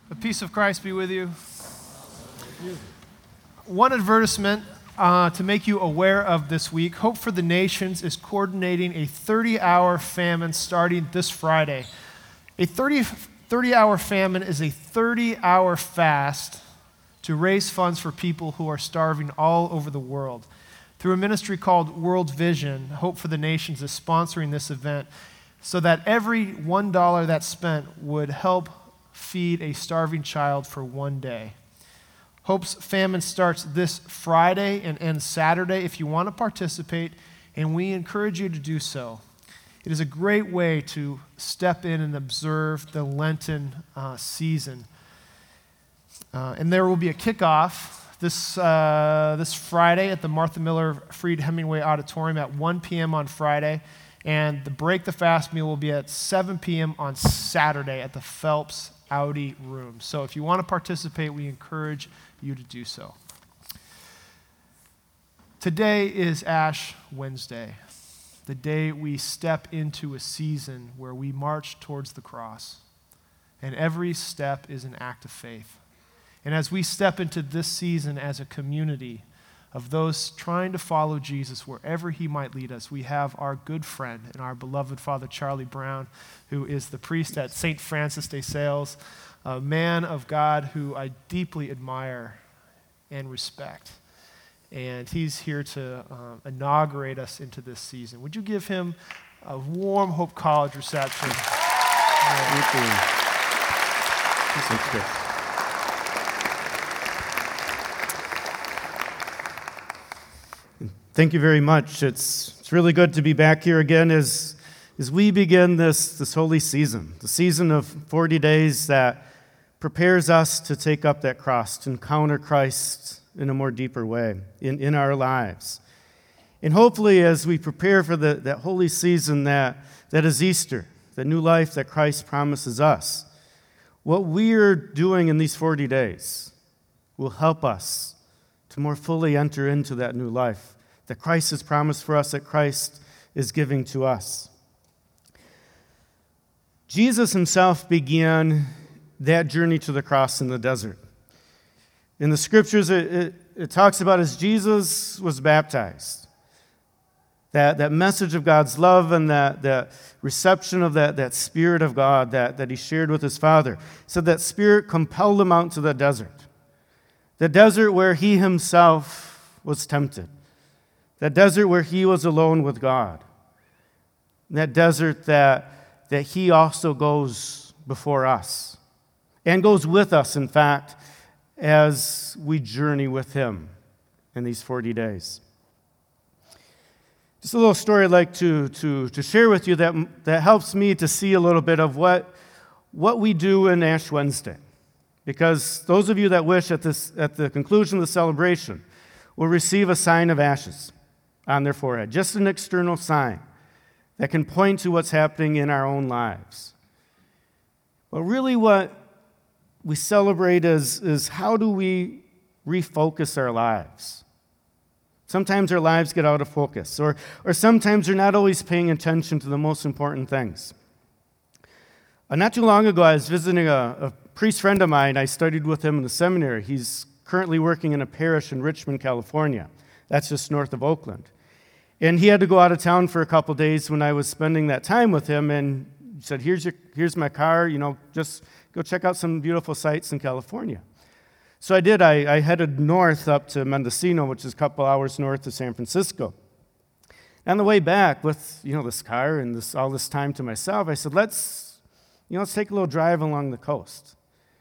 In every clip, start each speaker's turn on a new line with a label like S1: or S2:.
S1: The peace of Christ be with you. One advertisement to make you aware of this week. Hope for the Nations is coordinating a 30-hour famine starting this Friday. A 30-hour famine is a 30-hour fast to raise funds for people who are starving all over the world. Through a ministry called World Vision, Hope for the Nations is sponsoring this event so that every $1 that's spent would help feed a starving child for one day. Hope's famine starts this Friday and ends Saturday if you want to participate, and we encourage you to do so. It is a great way to step in and observe the Lenten season. And there will be a kickoff this Friday at the Martha Miller Freed Hemingway Auditorium at 1 p.m. on Friday, and the Break the Fast meal will be at 7 p.m. on Saturday at the Phelps Audi Room. So if you want to participate, we encourage you to do so. Today is Ash Wednesday, the day we step into a season where we march towards the cross, and every step is an act of faith. And as we step into this season as a community of those trying to follow Jesus wherever he might lead us, we have our good friend and our beloved Father Charlie Brown, who is the priest at St. Francis de Sales, a man of God who I deeply admire and respect. And he's here to inaugurate us into this season. Would you give him a warm Hope College reception?
S2: Thank you. Thank you. Thank you very much. It's really good to be back here again as we begin this holy season, the season of 40 days that prepares us to take up that cross, to encounter Christ in a more deeper way in our lives. And hopefully as we prepare for that holy season that is Easter, the new life that Christ promises us, what we're doing in these 40 days will help us to more fully enter into that new life that Christ has promised for us, that Christ is giving to us. Jesus himself began that journey to the cross in the desert. In the scriptures, it talks about as Jesus was baptized, that message of God's love and that reception of that Spirit of God that he shared with his Father. So that Spirit compelled him out to the desert where he himself was tempted. That desert where he was alone with God. That desert that he also goes before us. And goes with us, in fact, as we journey with him in these 40 days. Just a little story I'd like to share with you that helps me to see a little bit of what we do in Ash Wednesday. Because those of you that wish at the conclusion of the celebration will receive a sign of ashes on their forehead, just an external sign that can point to what's happening in our own lives. But really what we celebrate is how do we refocus our lives? Sometimes our lives get out of focus, or sometimes we're not always paying attention to the most important things. Not too long ago, I was visiting a priest friend of mine. I studied with him in the seminary. He's currently working in a parish in Richmond, California. That's just north of Oakland. And he had to go out of town for a couple days when I was spending that time with him, and he said, here's my car, just go check out some beautiful sights in California. So I did. I headed north up to Mendocino, which is a couple hours north of San Francisco. On the way back with, this car and all this time to myself, I said, let's take a little drive along the coast.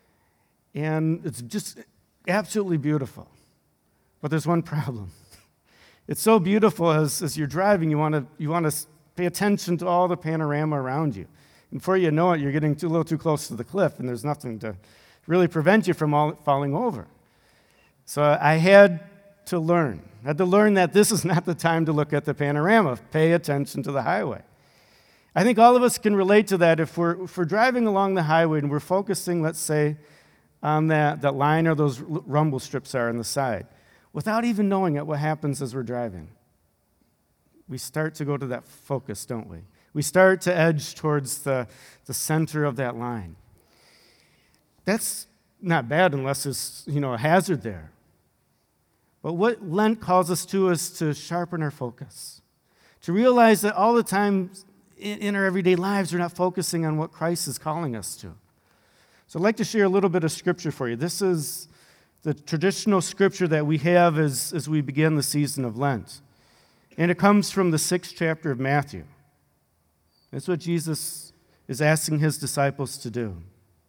S2: And it's just absolutely beautiful. But there's one problem. It's so beautiful as you're driving, you want to pay attention to all the panorama around you. And before you know it, you're getting a little too close to the cliff, and there's nothing to really prevent you from falling over. So I had to learn that this is not the time to look at the panorama. Pay attention to the highway. I think all of us can relate to that if we're driving along the highway and we're focusing, let's say, on that line or those rumble strips are on the side. Without even knowing it, what happens as we're driving? We start to go to that focus, don't we? We start to edge towards the center of that line. That's not bad unless there's, a hazard there. But what Lent calls us to is to sharpen our focus, to realize that all the time in our everyday lives, we're not focusing on what Christ is calling us to. So I'd like to share a little bit of scripture for you. This is the traditional scripture that we have as we begin the season of Lent. And it comes from the 6th chapter of Matthew. That's what Jesus is asking his disciples to do.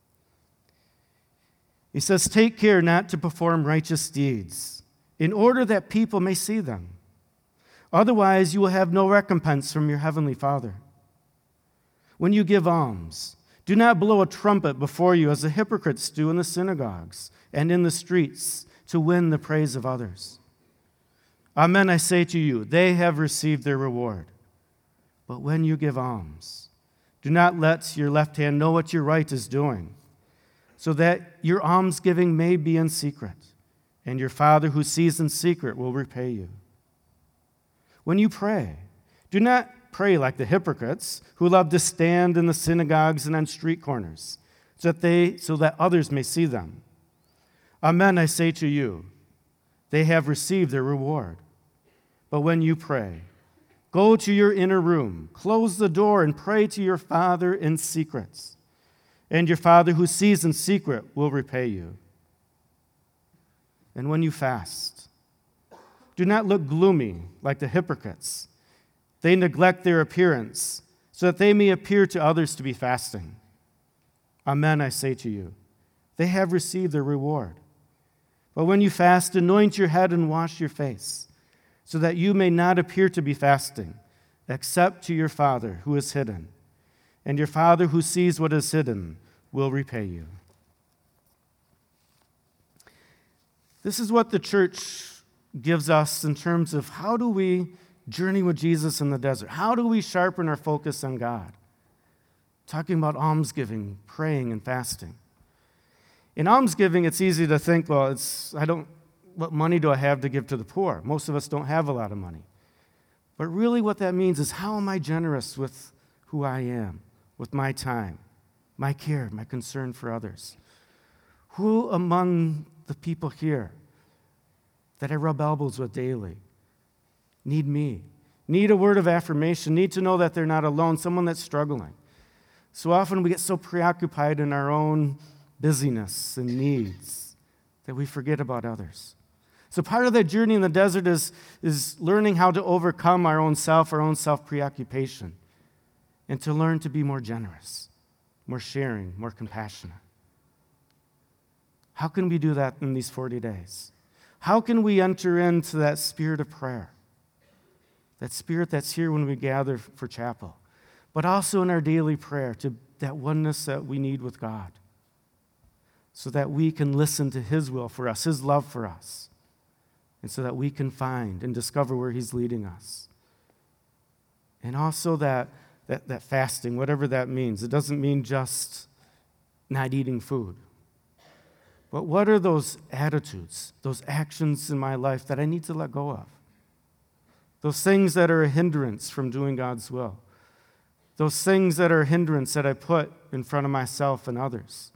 S2: He says, "Take care not to perform righteous deeds, in order that people may see them. Otherwise, you will have no recompense from your heavenly Father. When you give alms, do not blow a trumpet before you as the hypocrites do in the synagogues and in the streets to win the praise of others. Amen, I say to you, they have received their reward. But when you give alms, do not let your left hand know what your right is doing, so that your almsgiving may be in secret, and your Father who sees in secret will repay you. When you pray, do not pray like the hypocrites who love to stand in the synagogues and on street corners, so that others may see them. Amen, I say to you, they have received their reward. But when you pray, go to your inner room, close the door, and pray to your Father in secret. And your Father who sees in secret will repay you. And when you fast, do not look gloomy like the hypocrites. They neglect their appearance so that they may appear to others to be fasting. Amen, I say to you, they have received their reward. But when you fast, anoint your head and wash your face, so that you may not appear to be fasting, except to your Father who is hidden. And your Father who sees what is hidden will repay you." This is what the church gives us in terms of how do we journey with Jesus in the desert? How do we sharpen our focus on God? Talking about almsgiving, praying, and fasting. In almsgiving, it's easy to think, well, what money do I have to give to the poor? Most of us don't have a lot of money. But really what that means is, how am I generous with who I am, with my time, my care, my concern for others? Who among the people here that I rub elbows with daily need me, need a word of affirmation, need to know that they're not alone, someone that's struggling? So often we get so preoccupied in our own busyness and needs that we forget about others. So part of that journey in the desert is learning how to overcome our own self-preoccupation, and to learn to be more generous, more sharing, more compassionate. How can we do that in these 40 days? How can we enter into that spirit of prayer, that spirit that's here when we gather for chapel, but also in our daily prayer, to that oneness that we need with God, so that we can listen to His will for us, His love for us, and so that we can find and discover where He's leading us. And also that fasting, whatever that means. It doesn't mean just not eating food. But what are those attitudes, those actions in my life that I need to let go of? Those things that are a hindrance from doing God's will. Those things that are a hindrance that I put in front of myself and others.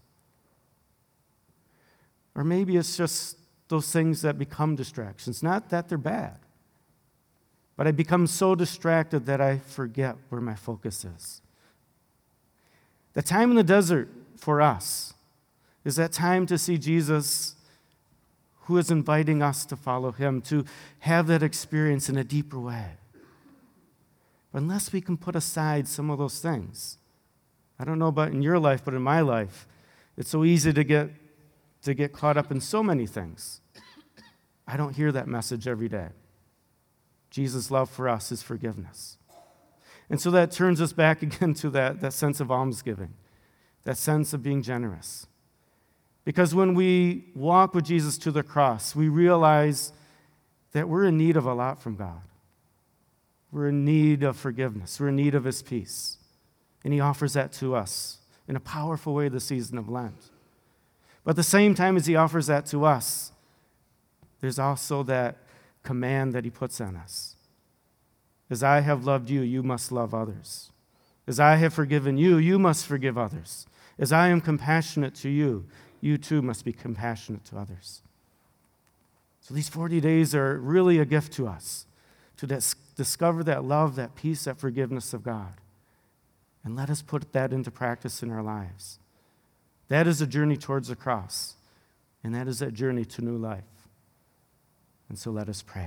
S2: Or maybe it's just those things that become distractions. Not that they're bad, but I become so distracted that I forget where my focus is. The time in the desert for us is that time to see Jesus, who is inviting us to follow Him, to have that experience in a deeper way. But unless we can put aside some of those things, I don't know about in your life, but in my life, it's so easy to get caught up in so many things. I don't hear that message every day. Jesus' love for us is forgiveness. And so that turns us back again to that sense of almsgiving, that sense of being generous. Because when we walk with Jesus to the cross, we realize that we're in need of a lot from God. We're in need of forgiveness. We're in need of His peace. And He offers that to us in a powerful way this season of Lent. But at the same time as He offers that to us, there's also that command that He puts on us. As I have loved you, you must love others. As I have forgiven you, you must forgive others. As I am compassionate to you, you too must be compassionate to others. So these 40 days are really a gift to us to discover that love, that peace, that forgiveness of God. And let us put that into practice in our lives. That is a journey towards the cross, and that is a journey to new life. And so let us pray.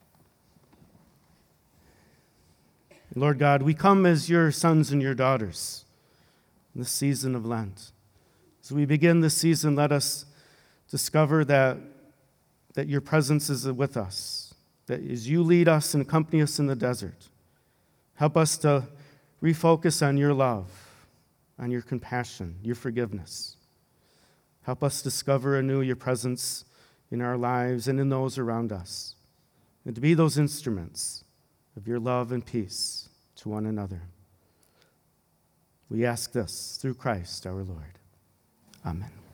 S2: Lord God, we come as your sons and your daughters in this season of Lent. As we begin this season, let us discover that your presence is with us, that as you lead us and accompany us in the desert, help us to refocus on your love, on your compassion, your forgiveness. Help us discover anew your presence in our lives and in those around us, and to be those instruments of your love and peace to one another. We ask this through Christ our Lord. Amen.